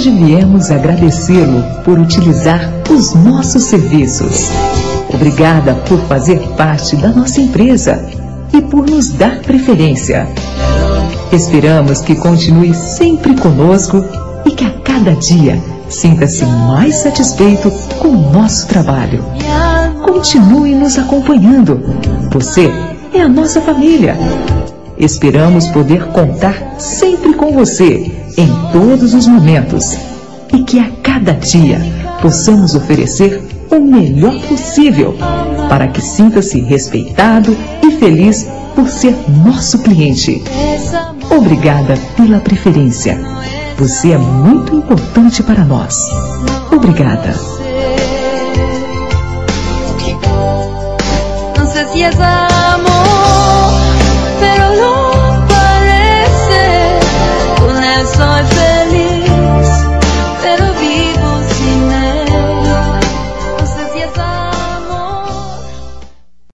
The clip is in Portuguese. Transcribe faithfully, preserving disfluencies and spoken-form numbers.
Hoje viemos agradecê-lo por utilizar os nossos serviços. Obrigada por fazer parte da nossa empresa e por nos dar preferência. Esperamos que continue sempre conosco e que a cada dia sinta-se mais satisfeito com o nosso trabalho. Continue nos acompanhando. Você é a nossa família. Esperamos poder contar sempre com você em todos os momentos e que a cada dia possamos oferecer o melhor possível para que sinta-se respeitado e feliz por ser nosso cliente. Obrigada pela preferência. Você é muito importante para nós. Obrigada. Não sei se és amor.